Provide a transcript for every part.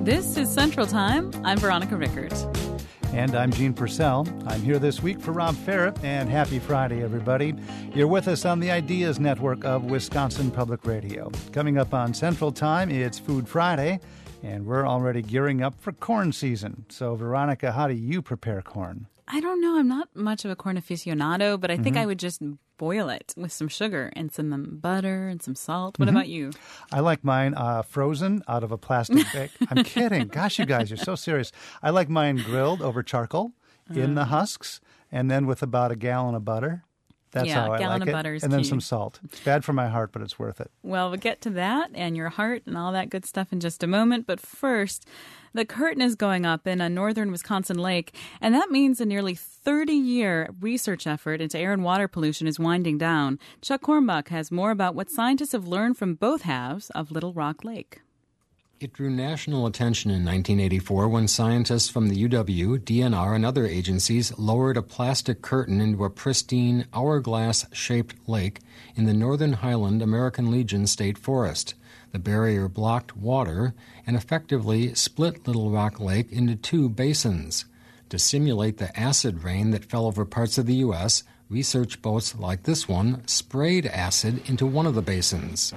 This is Central Time. I'm Veronica Rickert. And I'm Gene Purcell. I'm here this week for Rob Ferret, and happy Friday, everybody. You're with us on the Ideas Network of Wisconsin Public Radio. Coming up on Central Time, it's Food Friday, and we're already gearing up for corn season. So, Veronica, how do you prepare corn? I don't know. I'm not much of a corn aficionado, but I think I would just boil it with some sugar and some butter and some salt. What about you? I like mine frozen out of a plastic bag. I'm kidding. Gosh, you guys, you're so serious. I like mine grilled over charcoal in the husks and then with about a gallon of butter. That's how I like it. a gallon of butter is and then key. some salt. It's bad for my heart, but it's worth it. Well, we'll get to that and your heart and all that good stuff in just a moment. But first, the curtain is going up in a northern Wisconsin lake, and that means a nearly 30-year research effort into air and water pollution is winding down. Chuck Hornbuck has more about what scientists have learned from both halves of Little Rock Lake. It drew national attention in 1984 when scientists from the UW, DNR, and other agencies lowered a plastic curtain into a pristine, hourglass-shaped lake in the Northern Highland American Legion State Forest. The barrier blocked water and effectively split Little Rock Lake into two basins. To simulate the acid rain that fell over parts of the U.S., research boats like this one sprayed acid into one of the basins.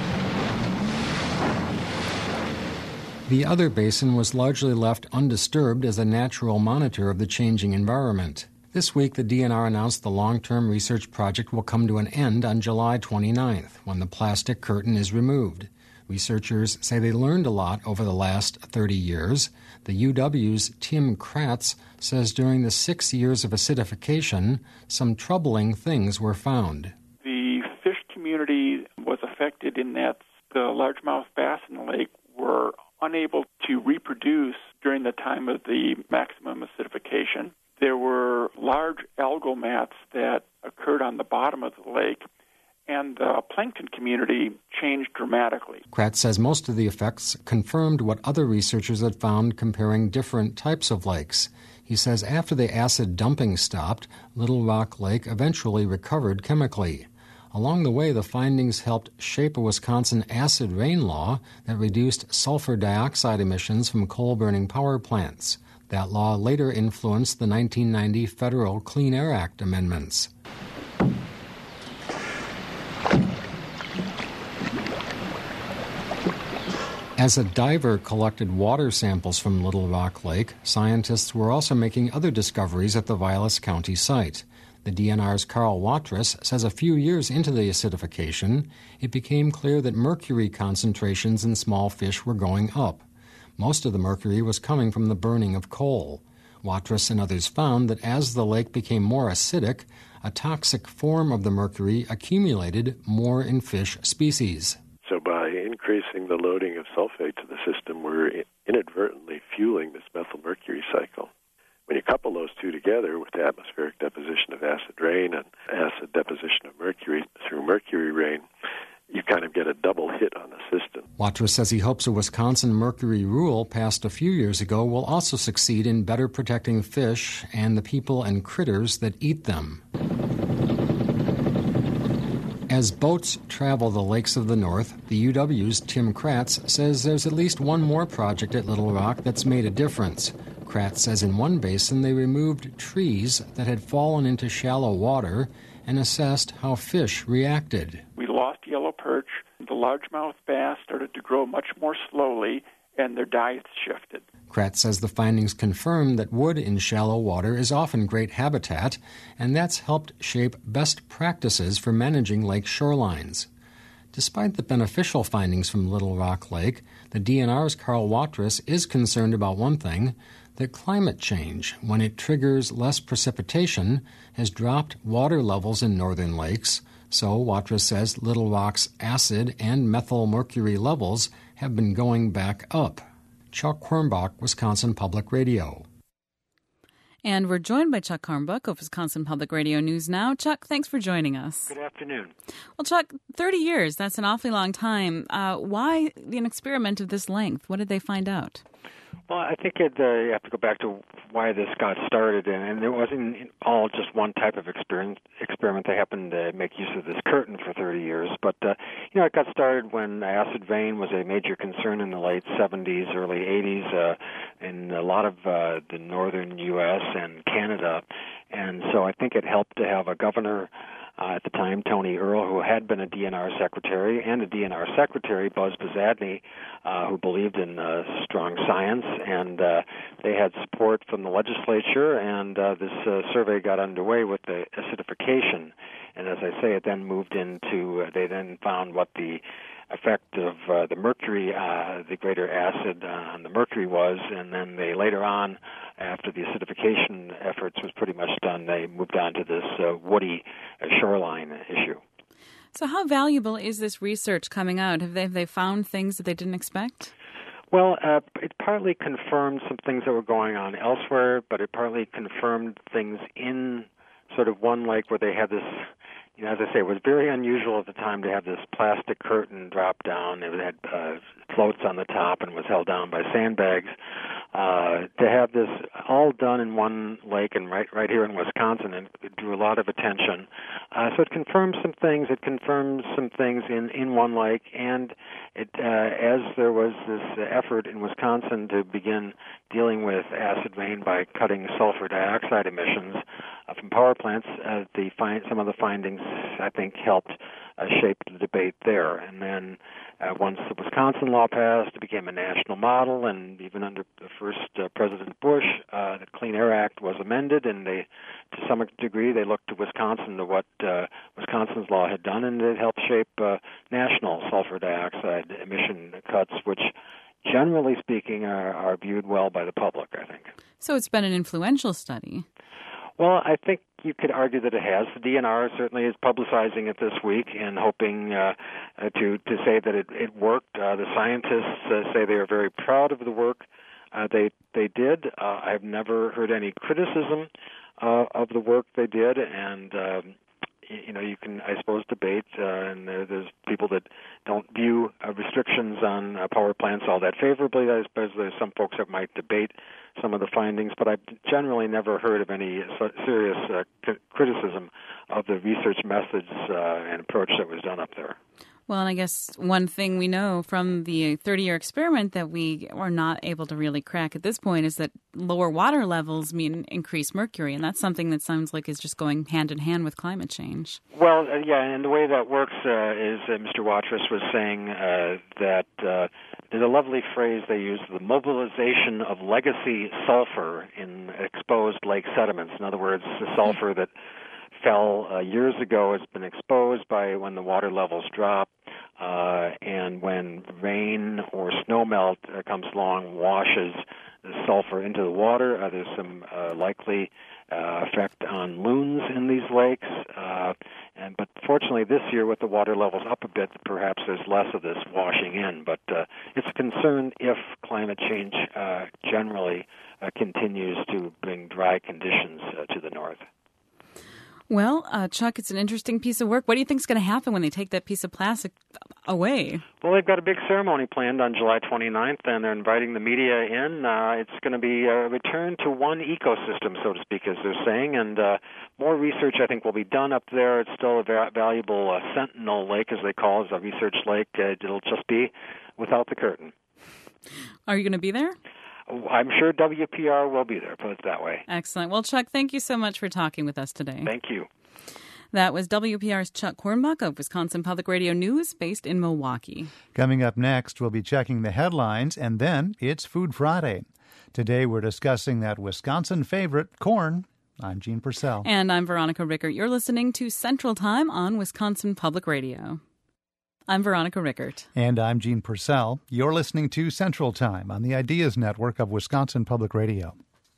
The other basin was largely left undisturbed as a natural monitor of the changing environment. This week, the DNR announced the long-term research project will come to an end on July 29th, when the plastic curtain is removed. Researchers say they learned a lot over the last 30 years. The UW's Tim Kratz says during the 6 years of acidification, some troubling things were found. The fish community was affected in that the largemouth bass in the lake were unable to reproduce during the time of the maximum acidification. There were large algal mats that occurred on the bottom of the lake, and the plankton community changed dramatically. Kratz says most of the effects confirmed what other researchers had found comparing different types of lakes. He says after the acid dumping stopped, Little Rock Lake eventually recovered chemically. Along the way, the findings helped shape a Wisconsin acid rain law that reduced sulfur dioxide emissions from coal-burning power plants. That law later influenced the 1990 Federal Clean Air Act amendments. As a diver collected water samples from Little Rock Lake, scientists were also making other discoveries at the Vilas County site. The DNR's Carl Watrous says a few years into the acidification, it became clear that mercury concentrations in small fish were going up. Most of the mercury was coming from the burning of coal. Watrous and others found that as the lake became more acidic, a toxic form of the mercury accumulated more in fish species. So by increasing the loading of sulfate to the system, we're inadvertently fueling this methylmercury cycle. When you couple those two together with the atmospheric deposition of acid rain and acid deposition of mercury through mercury rain, you kind of get a double hit on the system. Watrous says he hopes a Wisconsin mercury rule passed a few years ago will also succeed in better protecting fish and the people and critters that eat them. As boats travel the lakes of the north, the UW's Tim Kratz says there's at least one more project at Little Rock that's made a difference. Kratz says in one basin they removed trees that had fallen into shallow water and assessed how fish reacted. We lost yellow perch. The largemouth bass started to grow much more slowly, and their diets shifted. Kratz says the findings confirm that wood in shallow water is often great habitat, and that's helped shape best practices for managing lake shorelines. Despite the beneficial findings from Little Rock Lake, the DNR's Carl Watrous is concerned about one thing, that climate change, when it triggers less precipitation, has dropped water levels in northern lakes. So, Watrous says Little Rock's acid and methylmercury levels have been going back up. Chuck Hornbuck, Wisconsin Public Radio. And we're joined by Chuck Hornbuck of Wisconsin Public Radio News Now. Chuck, thanks for joining us. Good afternoon. Well, Chuck, 30 years, that's an awfully long time. Why an experiment of this length? What did they find out? Well, I think you have to go back to why this got started, and it wasn't all just one type of experiment. They happened to make use of this curtain for 30 years, but it got started when acid rain was a major concern in the late 70s, early 80s in a lot of the northern U.S. and Canada, and so I think it helped to have a governor at the time, Tony Earl, who had been a DNR secretary, and a DNR secretary, Buzz Bizadny, who believed in strong science, and they had support from the legislature, and this survey got underway with the acidification. And as I say, it then moved into, they then found what the effect of the mercury, the greater acid on the mercury was, and then they later on, after the acidification efforts was pretty much done, they moved on to this woody shoreline issue. So how valuable is this research coming out? Have they found things that they didn't expect? Well, it partly confirmed some things that were going on elsewhere, but it partly confirmed things in sort of one lake where they had this, as I say, it was very unusual at the time to have this plastic curtain drop down. It had floats on the top and was held down by sandbags. To have this all done in one lake and right here in Wisconsin, and it drew a lot of attention. So it confirms some things. It confirms some things in one lake, and it as there was this effort in Wisconsin to begin dealing with acid rain by cutting sulfur dioxide emissions from power plants, some of the findings, I think, helped shape the debate there. And then once the Wisconsin law passed, it became a national model, and even under the first President Bush, the Clean Air Act was amended, and to some degree they looked to Wisconsin to what Wisconsin's law had done, and it helped shape national sulfur dioxide emission cuts, which generally speaking are viewed well by the public, I think. So it's been an influential study. Well, I think you could argue that it has. The DNR certainly is publicizing it this week and hoping to say that it worked. The scientists say they are very proud of the work they did. I've never heard any criticism of the work they did, and you can, I suppose, debate, and there's people that don't view restrictions on power plants all that favorably. I suppose there's some folks that might debate some of the findings, but I've generally never heard of any serious criticism of the research methods and approach that was done up there. Well, and I guess one thing we know from the 30-year experiment that we are not able to really crack at this point is that lower water levels mean increased mercury, and that's something that sounds like is just going hand in hand with climate change. Well, yeah, and the way that works is Mr. Watrous was saying that there's a lovely phrase they use, the mobilization of legacy sulfur in exposed lake sediments. In other words, the sulfur that fell years ago has been exposed by when the water levels drop, and when rain or snowmelt comes along, washes the sulfur into the water. There's some likely effect on loons in these lakes, but fortunately this year with the water levels up a bit, perhaps there's less of this washing in. But it's a concern if climate change generally continues to bring dry conditions to the north. Well, Chuck, it's an interesting piece of work. What do you think is going to happen when they take that piece of plastic away? Well, they've got a big ceremony planned on July 29th, and they're inviting the media in. It's going to be a return to one ecosystem, so to speak, as they're saying, and more research, I think, will be done up there. It's still a valuable sentinel lake, as they call it, a research lake. It'll just be without the curtain. Are you going to be there? I'm sure WPR will be there, put it that way. Excellent. Well, Chuck, thank you so much for talking with us today. Thank you. That was WPR's Chuck Hornbuck of Wisconsin Public Radio News, based in Milwaukee. Coming up next, we'll be checking the headlines, and then it's Food Friday. Today, we're discussing that Wisconsin favorite, corn. I'm Gene Purcell. And I'm Veronica Rickert. You're listening to Central Time on Wisconsin Public Radio. I'm Veronica Rickert. And I'm Gene Purcell. You're listening to Central Time on the Ideas Network of Wisconsin Public Radio.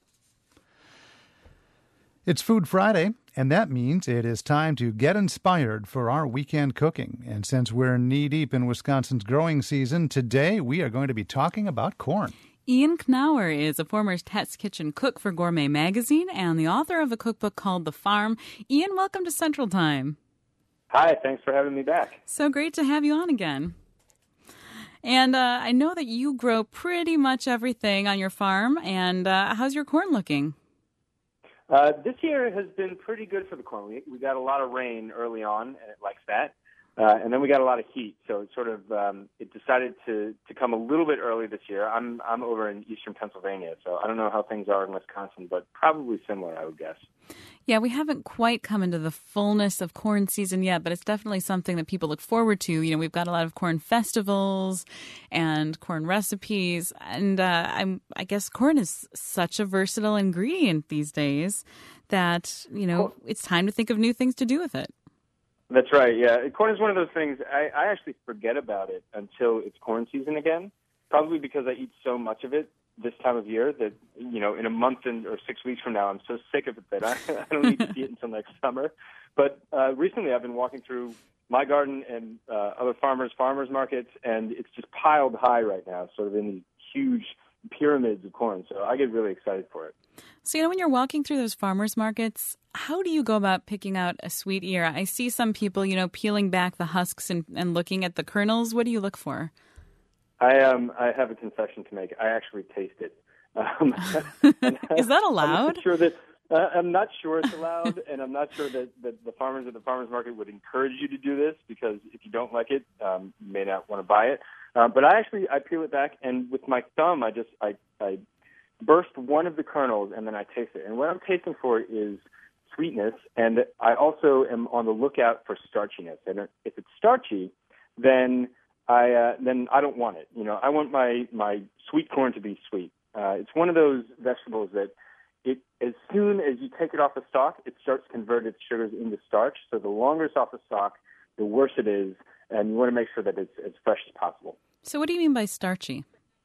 It's Food Friday, and that means it is time to get inspired for our weekend cooking. And since we're knee-deep in Wisconsin's growing season, today we are going to be talking about corn. Ian Knauer is a former Test Kitchen cook for Gourmet Magazine and the author of a cookbook called The Farm. Ian, welcome to Central Time. Hi, thanks for having me back. So great to have you on again. And I know that you grow pretty much everything on your farm. And how's your corn looking? This year has been pretty good for the corn. We got a lot of rain early on, and it likes that. And then we got a lot of heat, so it sort of it decided to come a little bit early this year. I'm over in eastern Pennsylvania, so I don't know how things are in Wisconsin, but probably similar, I would guess. Yeah, we haven't quite come into the fullness of corn season yet, but it's definitely something that people look forward to. You know, we've got a lot of corn festivals and corn recipes, and I guess corn is such a versatile ingredient these days that, you know, it's time to think of new things to do with it. That's right, yeah. Corn is one of those things, I actually forget about it until it's corn season again, probably because I eat so much of it this time of year that, you know, in a month or 6 weeks from now, I'm so sick of it that I don't need to see it until next summer. But recently I've been walking through my garden and other farmers' markets, and it's just piled high right now, sort of in these huge pyramids of corn. So I get really excited for it. So, you know, when you're walking through those farmers markets, how do you go about picking out a sweet ear? I see some people, you know, peeling back the husks and looking at the kernels. What do you look for? I have a confession to make. I actually taste it. Is that allowed? I'm not sure it's allowed, and I'm not sure that the farmers at the farmers market would encourage you to do this, because if you don't like it, you may not want to buy it. But I peel it back, and with my thumb, I burst one of the kernels, and then I taste it. And what I'm tasting for is sweetness, and I also am on the lookout for starchiness. And if it's starchy, then I don't want it. You know, I want my sweet corn to be sweet. It's one of those vegetables that as soon as you take it off the stalk, it starts to convert its sugars into starch. So the longer it's off the stalk, the worse it is, and you want to make sure that it's as fresh as possible. So what do you mean by starchy?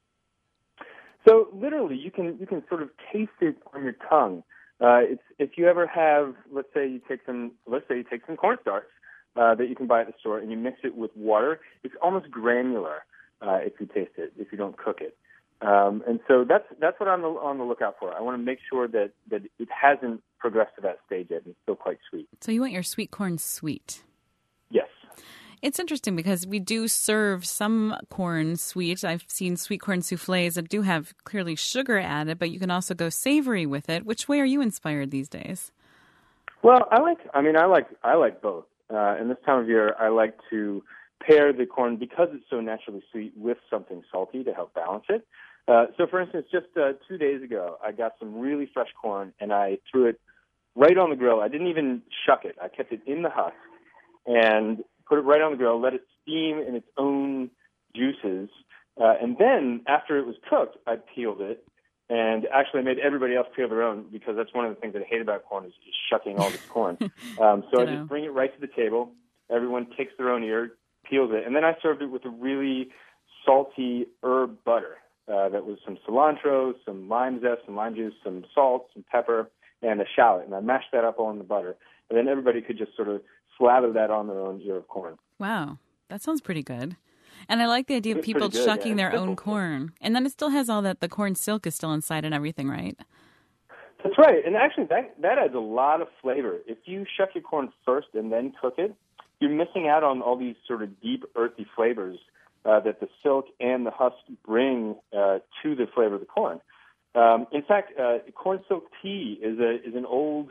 So literally, you can sort of taste it on your tongue. It's if you ever have, let's say you take some cornstarch that you can buy at the store, and you mix it with water. It's almost granular if you taste it, if you don't cook it. And so that's what I'm on the lookout for. I want to make sure that it hasn't progressed to that stage yet, and it's still quite sweet. So you want your sweet corn sweet? Yes. It's interesting because we do serve some corn sweet. I've seen sweet corn soufflés that do have clearly sugar added, but you can also go savory with it. Which way are you inspired these days? Well, I like both. And this time of year, I like to pair the corn, because it's so naturally sweet, with something salty to help balance it. So, for instance, just 2 days ago, I got some really fresh corn, and I threw it right on the grill. I didn't even shuck it. I kept it in the husk and put it right on the grill, let it steam in its own juices. And then, after it was cooked, I peeled it. And actually, I made everybody else peel their own, because that's one of the things that I hate about corn is shucking all this corn. So I just bring it right to the table. Everyone takes their own ear, peels it, and then I served it with a really salty herb butter that was some cilantro, some lime zest, some lime juice, some salt, some pepper, and a shallot. And I mashed that up all in the butter. And then everybody could just sort of slather that on their own ear of corn. Wow, that sounds pretty good. And I like the idea of people shucking their own corn. And then it still has all that, the corn silk is still inside and everything, right? That's right. And actually, that adds a lot of flavor. If you shuck your corn first and then cook it, you're missing out on all these sort of deep, earthy flavors that the silk and the husk bring to the flavor of the corn. In fact, corn silk tea is an old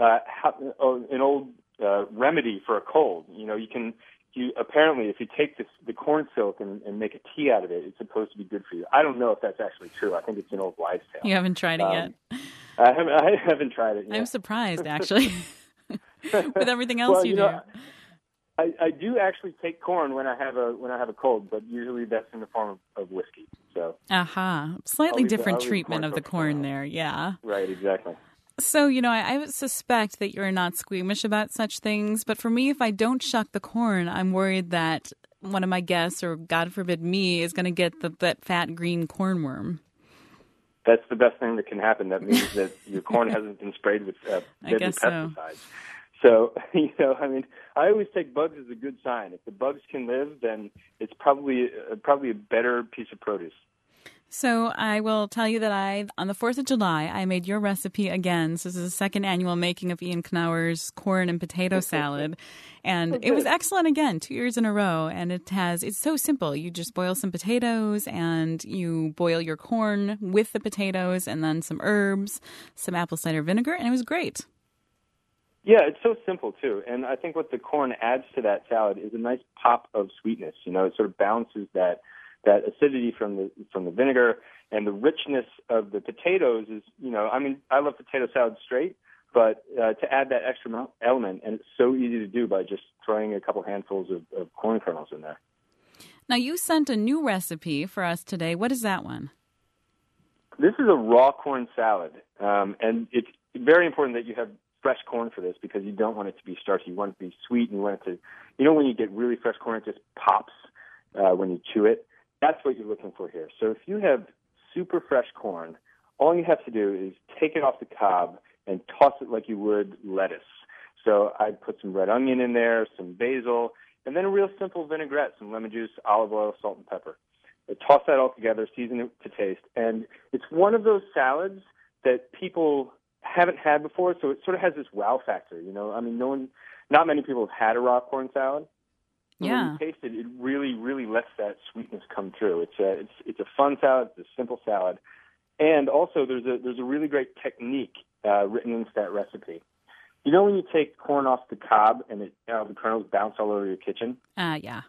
remedy for a cold. You know, apparently, if you take the corn silk and make a tea out of it, it's supposed to be good for you. I don't know if that's actually true. I think it's an old wives' tale. You haven't tried it yet? I haven't tried it yet. I'm surprised, actually, with everything else you do. I do actually take corn when I have a cold, but usually that's in the form of whiskey. So, slightly different treatment of the corn there. Yeah, right, exactly. So, you know, I suspect that you're not squeamish about such things, but for me, if I don't shuck the corn, I'm worried that one of my guests, or God forbid me, is going to get that fat green cornworm. That's the best thing that can happen. That means that your corn hasn't been sprayed with deadly pesticides. So, you know, I mean, I always take bugs as a good sign. If the bugs can live, then it's probably a better piece of produce. So I will tell you that on the 4th of July, I made your recipe again. So this is the second annual making of Ian Knauer's corn and potato salad. And it was excellent again, 2 years in a row. And it's so simple. You just boil some potatoes and you boil your corn with the potatoes and then some herbs, some apple cider vinegar, and it was great. Yeah, it's so simple, too. And I think what the corn adds to that salad is a nice pop of sweetness. You know, it sort of balances that acidity from the vinegar, and the richness of the potatoes is, you know, I mean, I love potato salad straight, but to add that extra element, and it's so easy to do by just throwing a couple handfuls of corn kernels in there. Now, you sent a new recipe for us today. What is that one? This is a raw corn salad, and it's very important that you have fresh corn for this because you don't want it to be starchy. You want it to be sweet, and you want it to, you know, when you get really fresh corn, it just pops when you chew it. That's what you're looking for here. So if you have super fresh corn, all you have to do is take it off the cob and toss it like you would lettuce. So I'd put some red onion in there, some basil, and then a real simple vinaigrette, some lemon juice, olive oil, salt, and pepper. Toss that all together, season it to taste. And it's one of those salads that people haven't had before, so it sort of has this wow factor. You know, I mean, not many people have had a raw corn salad. Yeah. When you taste it, it really, really lets that sweetness come through. It's a fun salad. It's a simple salad, and also there's a really great technique written into that recipe. You know when you take corn off the cob and the kernels bounce all over your kitchen? Yeah.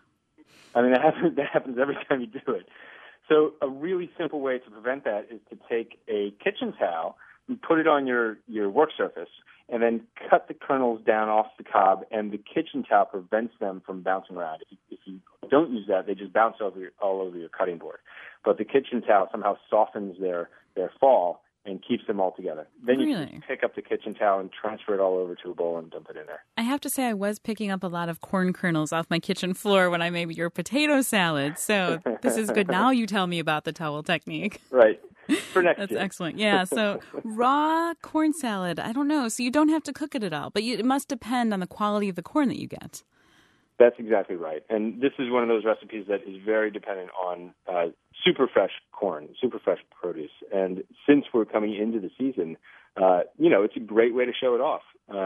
I mean, that happens every time you do it. So a really simple way to prevent that is to take a kitchen towel and put it on your work surface, and then cut the kernels down off the cob, and the kitchen towel prevents them from bouncing around. If you don't use that, they just bounce all over your cutting board. But the kitchen towel somehow softens their fall and keeps them all together. Then you can pick up the kitchen towel and transfer it all over to a bowl and dump it in there. I have to say I was picking up a lot of corn kernels off my kitchen floor when I made your potato salad. So this is good. Now you tell me about the towel technique. Right. For next That's year. excellent. Yeah. So raw corn salad, I don't know. So you don't have to cook it at all, but it must depend on the quality of the corn that you get. That's exactly right. And this is one of those recipes that is very dependent on super fresh corn, super fresh produce. And since we're coming into the season, it's a great way to show it off.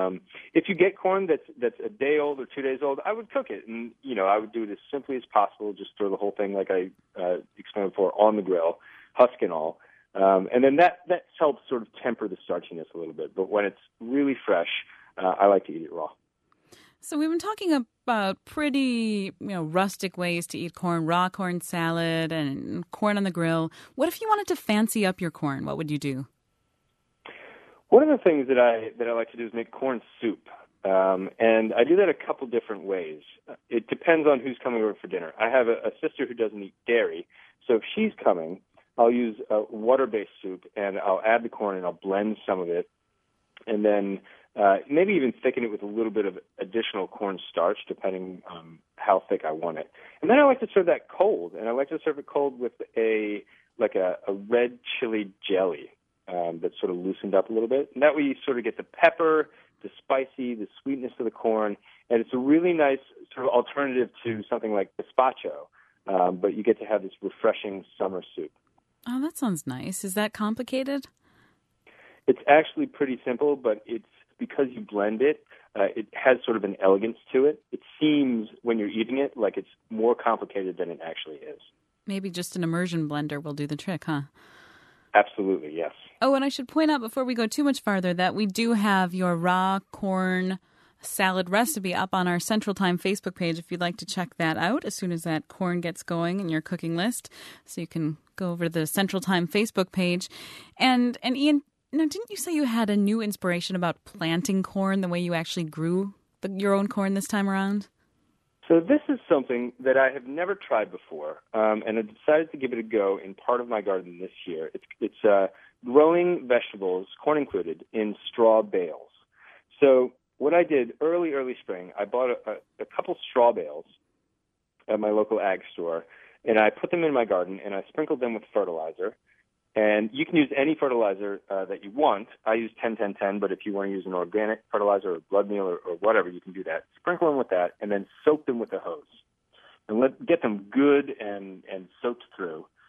If you get corn that's a day old or 2 days old, I would cook it. And, I would do it as simply as possible, just throw the whole thing, like I explained before, on the grill, husk and all. And then that helps sort of temper the starchiness a little bit. But when it's really fresh, I like to eat it raw. So we've been talking about pretty, rustic ways to eat corn, raw corn salad and corn on the grill. What if you wanted to fancy up your corn? What would you do? One of the things that I like to do is make corn soup. And I do that a couple different ways. It depends on who's coming over for dinner. I have a sister who doesn't eat dairy. So if she's coming, I'll use a water-based soup, and I'll add the corn, and I'll blend some of it, and then maybe even thicken it with a little bit of additional corn starch, depending on how thick I want it. And then I like to serve that cold, and I like to serve it cold with a red chili jelly that's sort of loosened up a little bit. And that way you sort of get the pepper, the spicy, the sweetness of the corn, and it's a really nice sort of alternative to something like gazpacho, but you get to have this refreshing summer soup. Oh, that sounds nice. Is that complicated? It's actually pretty simple, but it's because you blend it, it has sort of an elegance to it. It seems, when you're eating it, like it's more complicated than it actually is. Maybe just an immersion blender will do the trick, huh? Absolutely, yes. Oh, and I should point out before we go too much farther that we do have your raw corn salad recipe up on our Central Time Facebook page if you'd like to check that out as soon as that corn gets going in your cooking list. So you can go over to the Central Time Facebook page. And Ian, now didn't you say you had a new inspiration about planting corn, the way you actually grew your own corn this time around? So this is something that I have never tried before, and I decided to give it a go in part of my garden this year. It's growing vegetables, corn included, in straw bales. So what I did early spring, I bought a couple straw bales at my local ag store, and I put them in my garden, and I sprinkled them with fertilizer. And you can use any fertilizer that you want. I use 10-10-10, but if you want to use an organic fertilizer or blood meal or whatever, you can do that. Sprinkle them with that, and then soak them with a hose. And get them good and soaked through. And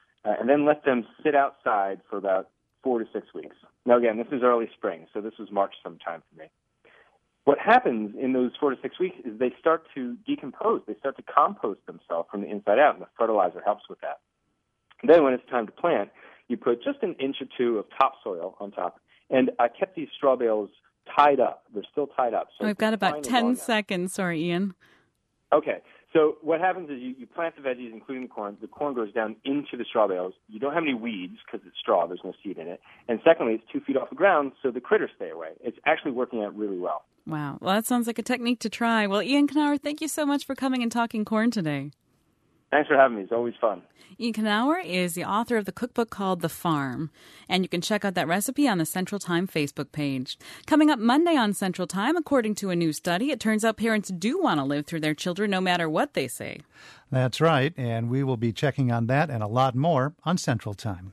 and then let them sit outside for about 4 to 6 weeks. Now, again, this is early spring, so this was March sometime for me. What happens in those 4 to 6 weeks is they start to decompose. They start to compost themselves from the inside out, and the fertilizer helps with that. And then when it's time to plant, you put just an inch or two of topsoil on top. And I kept these straw bales tied up. They're still tied up. So we've got about 10 seconds. Sorry, Ian. Okay. So what happens is you plant the veggies, including the corn. The corn goes down into the straw bales. You don't have any weeds because it's straw. There's no seed in it. And secondly, it's 2 feet off the ground, so the critters stay away. It's actually working out really well. Wow. Well, that sounds like a technique to try. Well, Ian Knauer, thank you so much for coming and talking corn today. Thanks for having me. It's always fun. Ian Knauer is the author of the cookbook called The Farm, and you can check out that recipe on the Central Time Facebook page. Coming up Monday on Central Time, according to a new study, it turns out parents do want to live through their children no matter what they say. That's right, and we will be checking on that and a lot more on Central Time.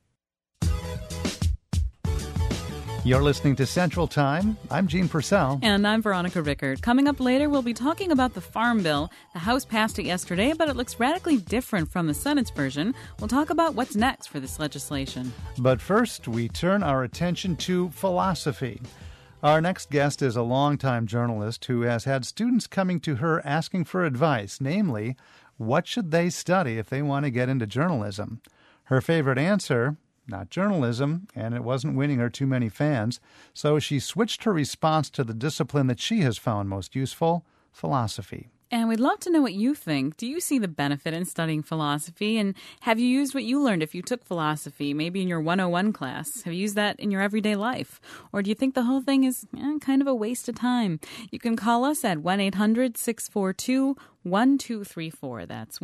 You're listening to Central Time. I'm Gene Purcell. And I'm Veronica Rickard. Coming up later, we'll be talking about the Farm Bill. The House passed it yesterday, but it looks radically different from the Senate's version. We'll talk about what's next for this legislation. But first, we turn our attention to philosophy. Our next guest is a longtime journalist who has had students coming to her asking for advice, namely, what should they study if they want to get into journalism? Her favorite answer, not journalism, and it wasn't winning her too many fans, so she switched her response to the discipline that she has found most useful, philosophy. And we'd love to know what you think. Do you see the benefit in studying philosophy? And have you used what you learned if you took philosophy, maybe in your 101 class? Have you used that in your everyday life? Or do you think the whole thing is kind of a waste of time? You can call us at 1-800-642-1234. That's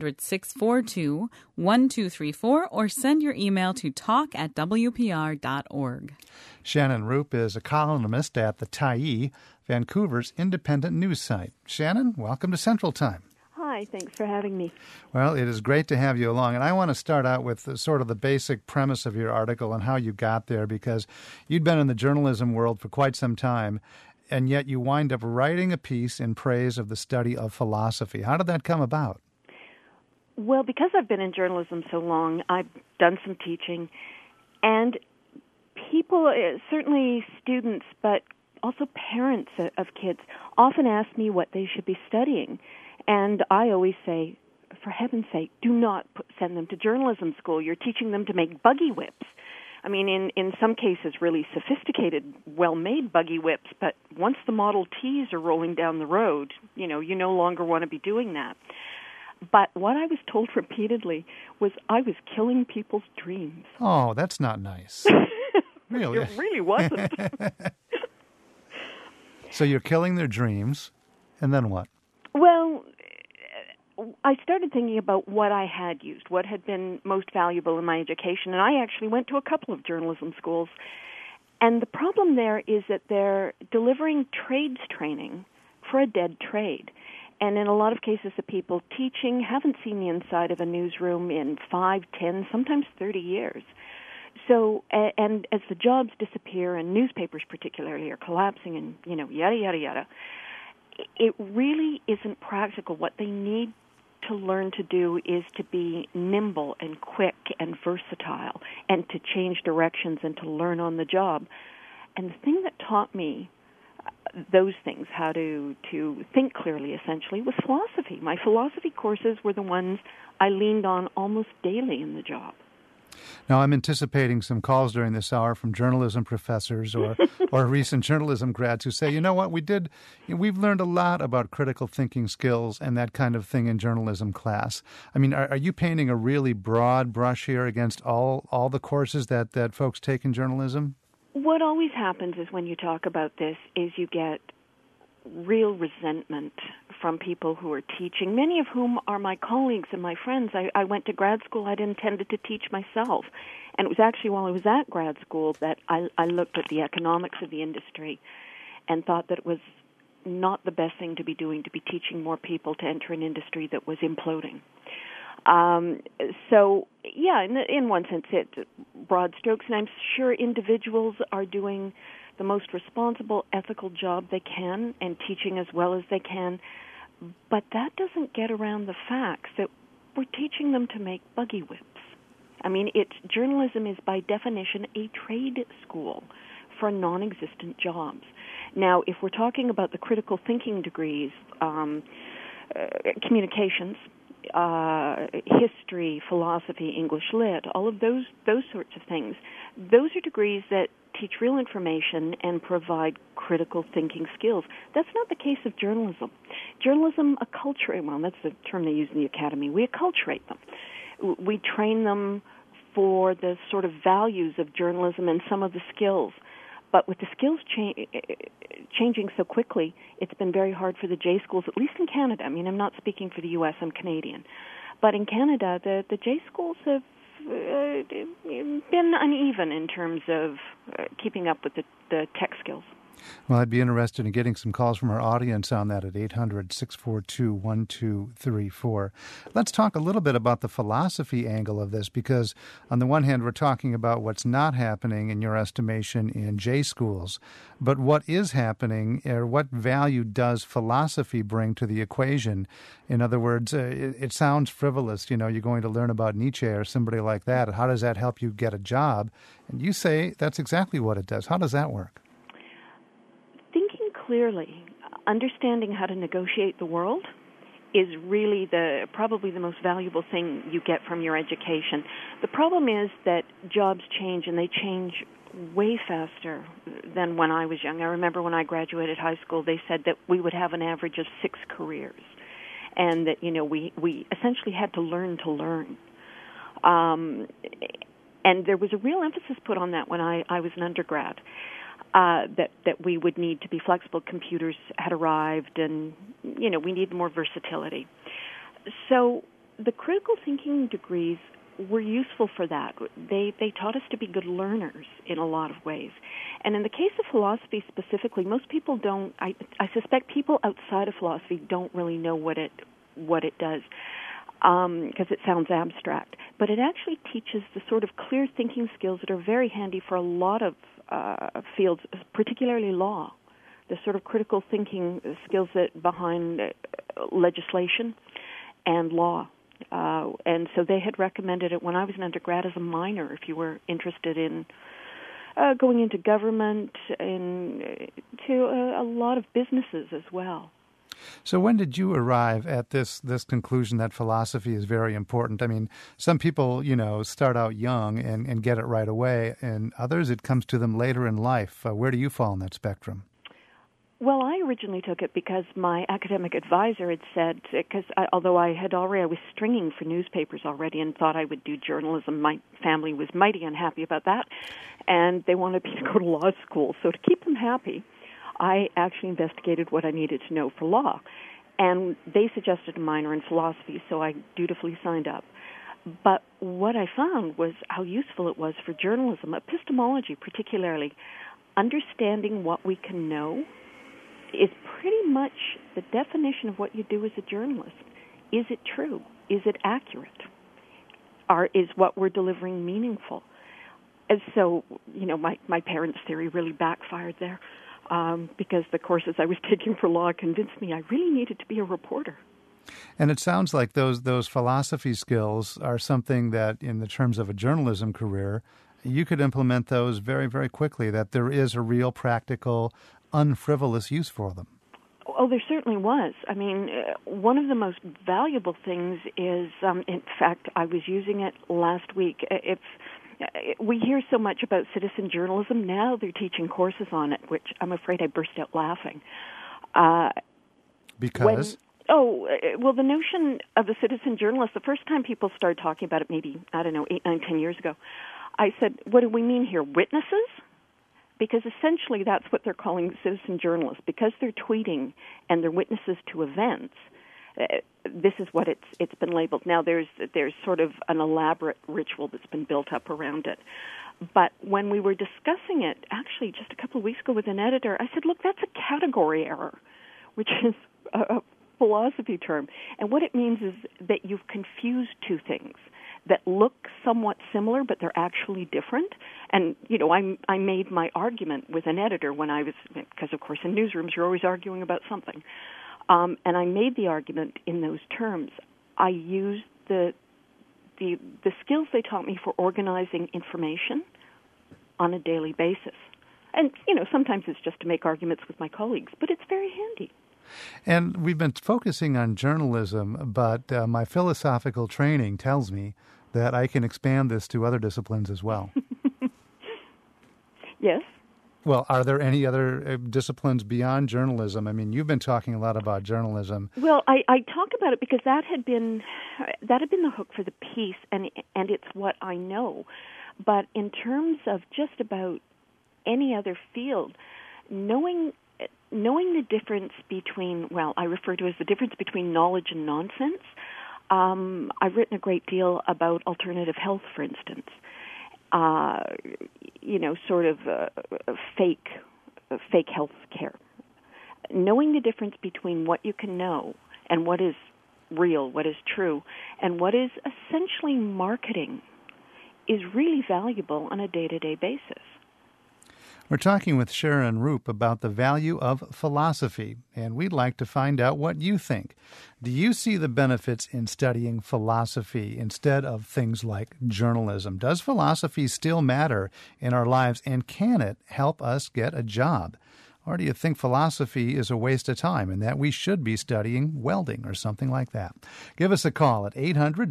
1-800-642-1234, or send your email to talk@wpr.org. Shannon Roop is a columnist at the Tyee, Vancouver's independent news site. Shannon, welcome to Central Time. Hi, thanks for having me. Well, it is great to have you along, and I want to start out with sort of the basic premise of your article and how you got there, because you'd been in the journalism world for quite some time, and yet you wind up writing a piece in praise of the study of philosophy. How did that come about? Well, because I've been in journalism so long, I've done some teaching, and people, certainly students, but also parents of kids, often ask me what they should be studying. And I always say, for heaven's sake, do not send them to journalism school. You're teaching them to make buggy whips. I mean, in some cases, really sophisticated, well-made buggy whips, but once the Model Ts are rolling down the road, you no longer want to be doing that. But what I was told repeatedly was I was killing people's dreams. Oh, that's not nice. Really? It really wasn't. So you're killing their dreams, and then what? Well, I started thinking about what I had used, what had been most valuable in my education, and I actually went to a couple of journalism schools. And the problem there is that they're delivering trades training for a dead trade. And in a lot of cases, the people teaching haven't seen the inside of a newsroom in 5, 10, sometimes 30 years. So, and as the jobs disappear, and newspapers particularly are collapsing, and, yada, yada, yada, it really isn't practical. What they need to learn to do is to be nimble and quick and versatile, and to change directions and to learn on the job. And the thing that taught me those things, how to think clearly, essentially, was philosophy. My philosophy courses were the ones I leaned on almost daily in the job. Now, I'm anticipating some calls during this hour from journalism professors or recent journalism grads who say, you know what, we've learned a lot about critical thinking skills and that kind of thing in journalism class. I mean, are you painting a really broad brush here against all the courses that folks take in journalism? What always happens is when you talk about this is you get real resentment from people who are teaching, many of whom are my colleagues and my friends. I went to grad school. I'd intended to teach myself. And it was actually while I was at grad school that I looked at the economics of the industry and thought that it was not the best thing to be doing, to be teaching more people to enter an industry that was imploding. So, yeah, in one sense, it's broad strokes, and I'm sure individuals are doing the most responsible, ethical job they can and teaching as well as they can. But that doesn't get around the facts that we're teaching them to make buggy whips. I mean, journalism is by definition a trade school for non-existent jobs. Now, if we're talking about the critical thinking degrees, communications, history, philosophy, English lit, all of those sorts of things, those are degrees that teach real information and provide critical thinking skills. That's not the case of journalism. Journalism acculturate, well, that's the term they use in the academy. We acculturate them. We train them for the sort of values of journalism and some of the skills. But with the skills changing so quickly, it's been very hard for the J schools, at least in Canada. I mean, I'm not speaking for the U.S., I'm Canadian. But in Canada, the J schools have been uneven in terms of keeping up with the tech skills. Well, I'd be interested in getting some calls from our audience on that at 800-642-1234. Let's talk a little bit about the philosophy angle of this, because on the one hand, we're talking about what's not happening in your estimation in J schools, but what is happening, or what value does philosophy bring to the equation? In other words, it sounds frivolous, you're going to learn about Nietzsche or somebody like that. How does that help you get a job? And you say that's exactly what it does. How does that work? Clearly, understanding how to negotiate the world is really probably the most valuable thing you get from your education. The problem is that jobs change, and they change way faster than when I was young. I remember when I graduated high school, they said that we would have an average of 6 careers, and that we essentially had to learn to learn. And there was a real emphasis put on that when I was an undergrad. That we would need to be flexible. Computers had arrived, and we need more versatility. So the critical thinking degrees were useful for that. They taught us to be good learners in a lot of ways. And in the case of philosophy specifically, most people don't. I suspect people outside of philosophy don't really know what it does, because it sounds abstract. But it actually teaches the sort of clear thinking skills that are very handy for a lot of fields, particularly law, the sort of critical thinking skills that behind legislation and law. And so they had recommended it when I was an undergrad as a minor, if you were interested in going into government and to a lot of businesses as well. So when did you arrive at this conclusion that philosophy is very important? I mean, some people, start out young and get it right away, and others, it comes to them later in life. Where do you fall on that spectrum? Well, I originally took it because my academic advisor had said, because although I was stringing for newspapers already and thought I would do journalism, my family was mighty unhappy about that, and they wanted me to go to law school. So to keep them happy, I actually investigated what I needed to know for law, and they suggested a minor in philosophy, so I dutifully signed up. But what I found was how useful it was for journalism, epistemology particularly. Understanding what we can know is pretty much the definition of what you do as a journalist. Is it true? Is it accurate? Is what we're delivering meaningful? And so, my parents' theory really backfired there. Because the courses I was taking for law convinced me I really needed to be a reporter. And it sounds like those philosophy skills are something that, in the terms of a journalism career, you could implement those very, very quickly, that there is a real practical, unfrivolous use for them. Oh, there certainly was. I mean, one of the most valuable things is, in fact, I was using it last week. We hear so much about citizen journalism. Now they're teaching courses on it, which I'm afraid I burst out laughing. Because? The notion of a citizen journalist, the first time people started talking about it, maybe, 8, 9, 10 years ago, I said, what do we mean here, witnesses? Because essentially that's what they're calling citizen journalists. Because they're tweeting and they're witnesses to events, this is what it's been labeled. Now there's sort of an elaborate ritual that's been built up around it. But when we were discussing it, actually just a couple of weeks ago with an editor, I said, look, that's a category error, which is a philosophy term. And what it means is that you've confused two things that look somewhat similar, but they're actually different. And, I made my argument with an editor when I was, because of course in newsrooms you're always arguing about something. And I made the argument in those terms. I used the the skills they taught me for organizing information on a daily basis. And, sometimes it's just to make arguments with my colleagues, but it's very handy. And we've been focusing on journalism, but my philosophical training tells me that I can expand this to other disciplines as well. Yes. Well, are there any other disciplines beyond journalism? I mean, you've been talking a lot about journalism. Well, I talk about it because that had been the hook for the piece, and it's what I know. But in terms of just about any other field, knowing the difference between, I refer to as the difference between knowledge and nonsense. I've written a great deal about alternative health, for instance. Sort of fake health care. Knowing the difference between what you can know and what is real, what is true, and what is essentially marketing is really valuable on a day-to-day basis. We're talking with Sharon Roop about the value of philosophy, and we'd like to find out what you think. Do you see the benefits in studying philosophy instead of things like journalism? Does philosophy still matter in our lives, and can it help us get a job? Or do you think philosophy is a waste of time and that we should be studying welding or something like that? Give us a call at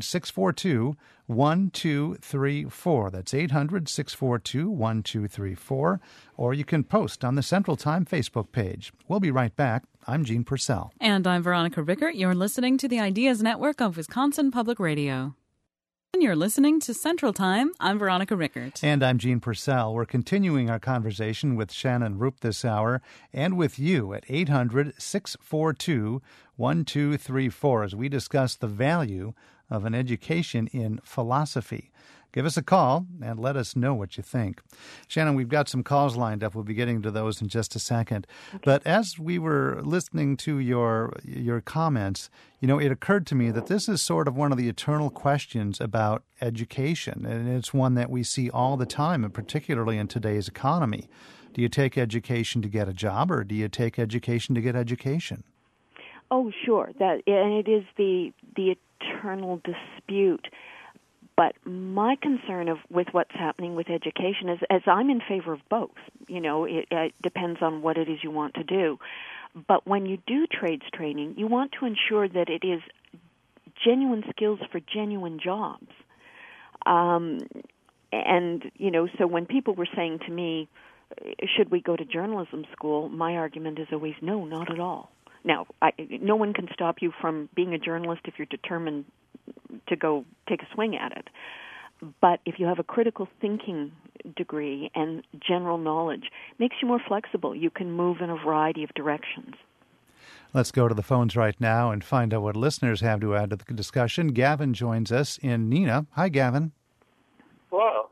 800-642-1234. That's 800-642-1234. Or you can post on the Central Time Facebook page. We'll be right back. I'm Gene Purcell. And I'm Veronica Rickert. You're listening to the Ideas Network of Wisconsin Public Radio. You're listening to Central Time. I'm Veronica Rickert. And I'm Gene Purcell. We're continuing our conversation with Shannon Roop this hour and with you at 800-642-1234 as we discuss the value of an education in philosophy. Give us a call and let us know what you think. Shannon, we've got some calls lined up. We'll be getting to those in just a second. Okay. But as we were listening to your comments, it occurred to me that this is sort of one of the eternal questions about education, and it's one that we see all the time, and particularly in today's economy. Do you take education to get a job, or do you take education to get education? Oh, sure. And it is the eternal dispute. But my concern with what's happening with education is, as I'm in favor of both, it depends on what it is you want to do. But when you do trades training, you want to ensure that it is genuine skills for genuine jobs. So when people were saying to me, should we go to journalism school, my argument is always, no, not at all. Now, no one can stop you from being a journalist if you're determined to go take a swing at it. But if you have a critical thinking degree and general knowledge, it makes you more flexible. You can move in a variety of directions. Let's go to the phones right now and find out what listeners have to add to the discussion. Gavin joins us in Neenah. Hi, Gavin. Hello.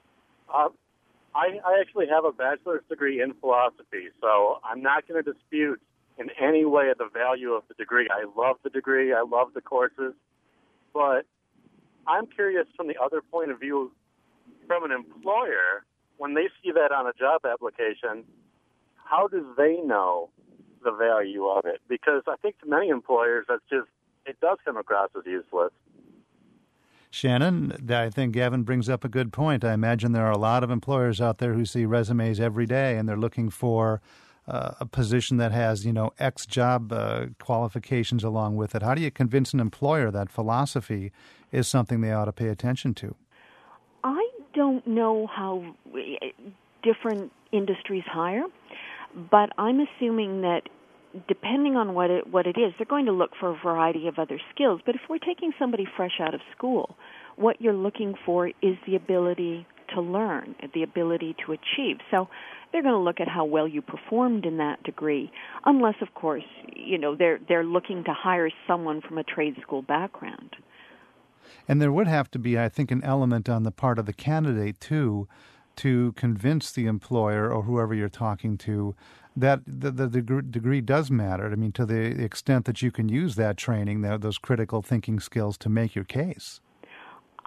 I actually have a bachelor's degree in philosophy, so I'm not going to dispute in any way the value of the degree. I love the degree. I love the courses. But I'm curious from the other point of view, from an employer, when they see that on a job application, how do they know the value of it? Because I think to many employers, it does come across as useless. Shannon, I think Gavin brings up a good point. I imagine there are a lot of employers out there who see resumes every day, and they're looking for a position that has, X job qualifications along with it. How do you convince an employer that philosophy is something they ought to pay attention to? I don't know how different industries hire, but I'm assuming that depending on what it is, they're going to look for a variety of other skills. But if we're taking somebody fresh out of school, what you're looking for is the ability to learn, the ability to achieve. So they're going to look at how well you performed in that degree, unless, of course, they're looking to hire someone from a trade school background. And there would have to be, I think, an element on the part of the candidate, too, to convince the employer or whoever you're talking to that the degree does matter. I mean, to the extent that you can use that training, those critical thinking skills to make your case.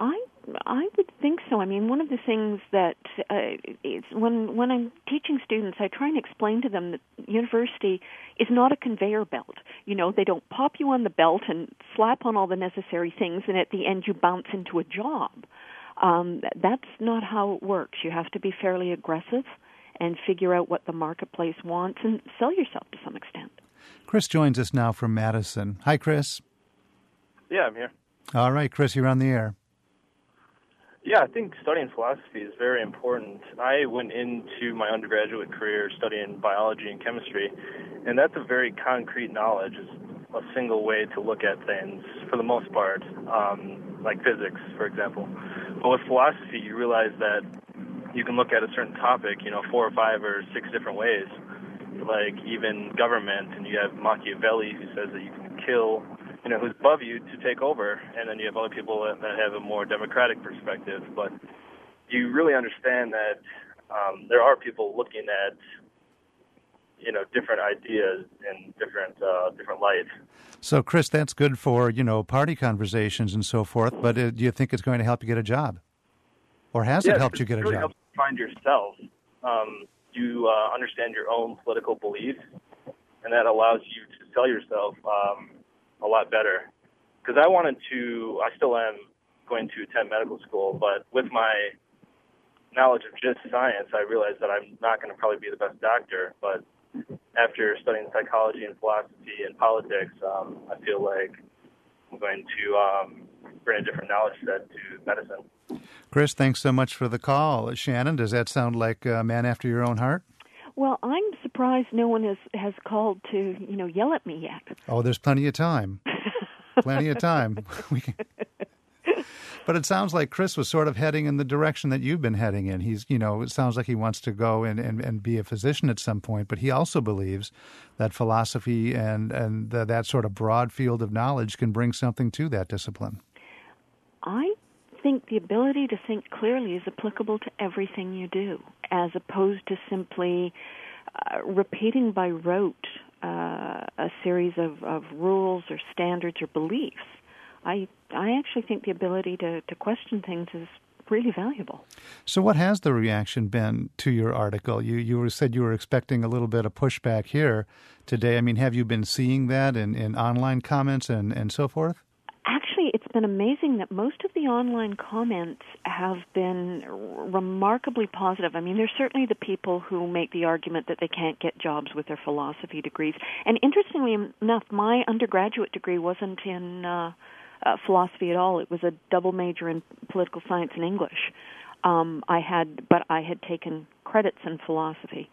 I would think so. I mean, one of the things that is when I'm teaching students, I try and explain to them that university is not a conveyor belt. You know, they don't pop you on the belt and slap on all the necessary things, and at the end you bounce into a job. That's not how it works. You have to be fairly aggressive and figure out what the marketplace wants and sell yourself to some extent. Chris joins us now from Madison. Hi, Chris. Yeah, I'm here. All right, Chris, you're on the air. Yeah, I think studying philosophy is very important. I went into my undergraduate career studying biology and chemistry, and that's a very concrete knowledge. It's a single way to look at things for the most part, like physics, for example. But with philosophy, you realize that you can look at a certain topic, 4 or 5 or 6 different ways, like even government, and you have Machiavelli who says that you can kill who's above you to take over, and then you have other people that have a more democratic perspective. But you really understand that there are people looking at, different ideas in different light. So, Chris, that's good for, party conversations and so forth, but do you think it's going to help you get a job? Or has it helped you get a job? It really job? helps you find yourself. You understand your own political beliefs, and that allows you to sell yourself a lot better. Because I still am going to attend medical school, but with my knowledge of just science, I realized that I'm not going to probably be the best doctor. But after studying psychology and philosophy and politics, I feel like I'm going to bring a different knowledge set to medicine. Chris, thanks so much for the call. Shannon, does that sound like a man after your own heart? Well, I'm surprised no one has called to, yell at me yet. Oh, there's plenty of time. Plenty of time. But it sounds like Chris was sort of heading in the direction that you've been heading in. He's, it sounds like he wants to go and be a physician at some point, but he also believes that philosophy and that sort of broad field of knowledge can bring something to that discipline. I think the ability to think clearly is applicable to everything you do, as opposed to simply repeating by rote a series of rules or standards or beliefs. I actually think the ability to question things is really valuable. So what has the reaction been to your article? You said you were expecting a little bit of pushback here today. I mean, have you been seeing that in online comments and so forth? Actually, it's been amazing that most of the online comments have been remarkably positive. I mean, there's certainly the people who make the argument that they can't get jobs with their philosophy degrees. And interestingly enough, my undergraduate degree wasn't in philosophy at all. It was a double major in political science and English. I had taken credits in philosophy.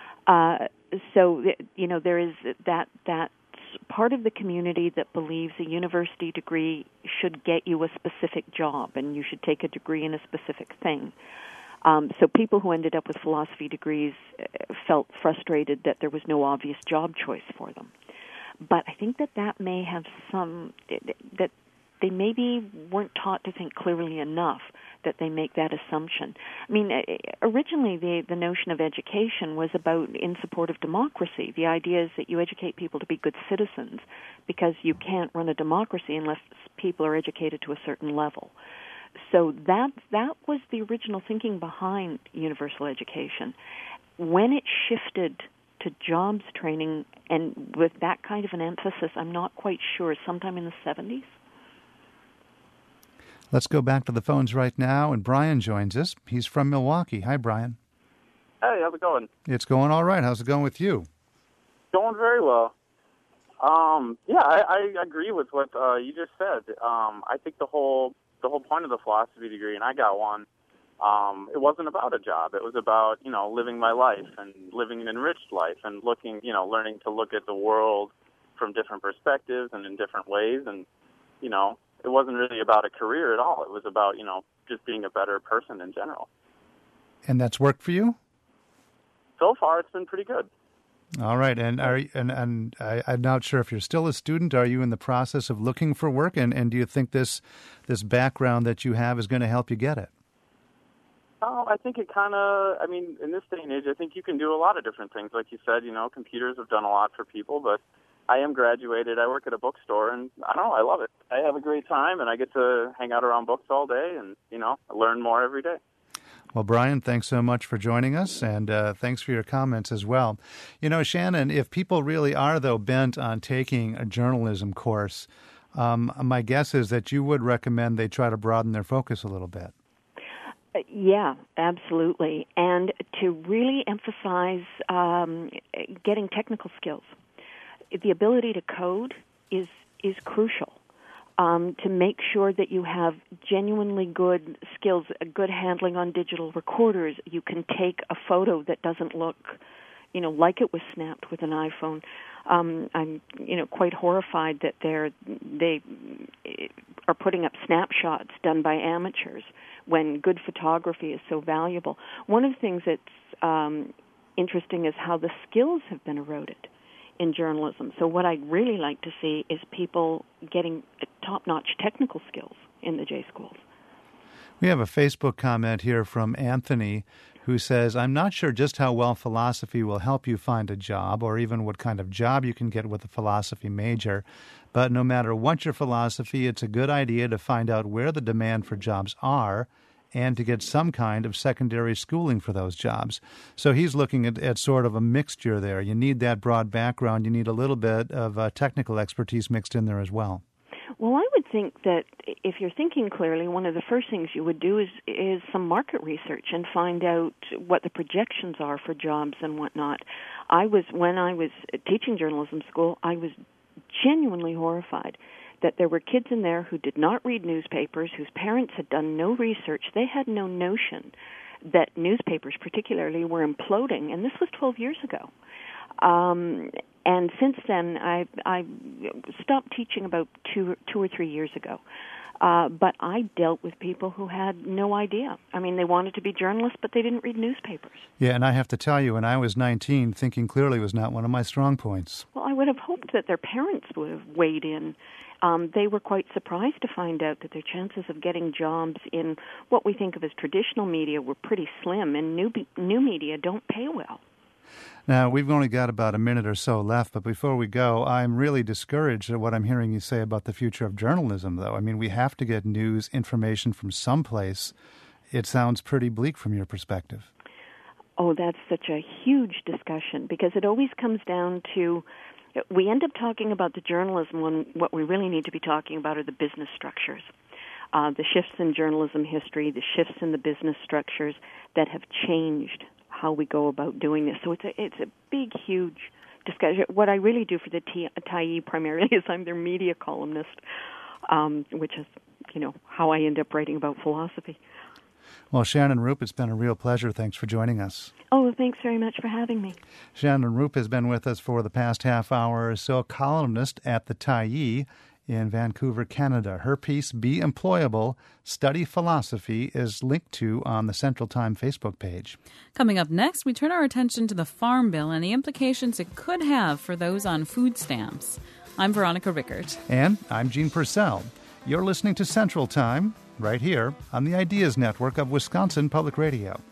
So, there is that part of the community that believes a university degree should get you a specific job and you should take a degree in a specific thing. So people who ended up with philosophy degrees felt frustrated that there was no obvious job choice for them. But I think that may have that they maybe weren't taught to think clearly enough that they make that assumption. I mean, originally the notion of education was in support of democracy. The idea is that you educate people to be good citizens because you can't run a democracy unless people are educated to a certain level. So that was the original thinking behind universal education. When it shifted to jobs training and with that kind of an emphasis, I'm not quite sure, sometime in the 70s. Let's go back to the phones right now, and Brian joins us. He's from Milwaukee. Hi, Brian. Hey, how's it going? It's going all right. How's it going with you? Going very well. I agree with what you just said. I think the whole point of the philosophy degree, and I got one, it wasn't about a job. It was about, living my life and living an enriched life and learning to look at the world from different perspectives and in different ways. And, it wasn't really about a career at all. It was about, just being a better person in general. And that's worked for you? So far, it's been pretty good. All right. And I'm not sure if you're still a student. Are you in the process of looking for work? And do you think this background that you have is going to help you get it? Oh, I think it in this day and age, I think you can do a lot of different things. Like you said, computers have done a lot for people, but I am graduated. I work at a bookstore, and I don't know, I love it. I have a great time, and I get to hang out around books all day and, learn more every day. Well, Brian, thanks so much for joining us, and thanks for your comments as well. Shannon, if people really are, though, bent on taking a journalism course, my guess is that you would recommend they try to broaden their focus a little bit. Yeah, absolutely. And to really emphasize getting technical skills. The ability to code is crucial. To make sure that you have genuinely good skills, a good handling on digital recorders. You can take a photo that doesn't look, like it was snapped with an iPhone. I'm, quite horrified that they are putting up snapshots done by amateurs when good photography is so valuable. One of the things that's interesting is how the skills have been eroded in journalism. So what I'd really like to see is people getting top-notch technical skills in the J schools. We have a Facebook comment here from Anthony who says, I'm not sure just how well philosophy will help you find a job or even what kind of job you can get with a philosophy major, but no matter what your philosophy, it's a good idea to find out where the demand for jobs are and to get some kind of secondary schooling for those jobs. So he's looking at sort of a mixture there. You need that broad background. You need a little bit of technical expertise mixed in there as well. Well, I would think that if you're thinking clearly, one of the first things you would do is some market research and find out what the projections are for jobs and whatnot. When I was teaching journalism school, I was genuinely horrified that there were kids in there who did not read newspapers, whose parents had done no research. They had no notion that newspapers particularly were imploding, and this was 12 years ago. And since then, I stopped teaching about two or 3 years ago. But I dealt with people who had no idea. I mean, they wanted to be journalists, but they didn't read newspapers. Yeah, and I have to tell you, when I was 19, thinking clearly was not one of my strong points. Well, I would have hoped that their parents would have weighed in. They were quite surprised to find out that their chances of getting jobs in what we think of as traditional media were pretty slim, and new media don't pay well. Now, we've only got about a minute or so left, but before we go, I'm really discouraged at what I'm hearing you say about the future of journalism, though. I mean, we have to get news information from someplace. It sounds pretty bleak from your perspective. Oh, that's such a huge discussion, because it always comes down to, we end up talking about the journalism when what we really need to be talking about are the business structures. The shifts in journalism history, the shifts in the business structures that have changed how we go about doing this. So it's a big, huge discussion. What I really do for the Tyee primarily is I'm their media columnist, which is, how I end up writing about philosophy. Well, Shannon Roop, it's been a real pleasure. Thanks for joining us. Oh, thanks very much for having me. Shannon Roop has been with us for the past half hour or so, columnist at the Tyee in Vancouver, Canada. Her piece, Be Employable, Study Philosophy, is linked to on the Central Time Facebook page. Coming up next, we turn our attention to the Farm Bill and the implications it could have for those on food stamps. I'm Veronica Rickert. And I'm Gene Purcell. You're listening to Central Time, right here on the Ideas Network of Wisconsin Public Radio.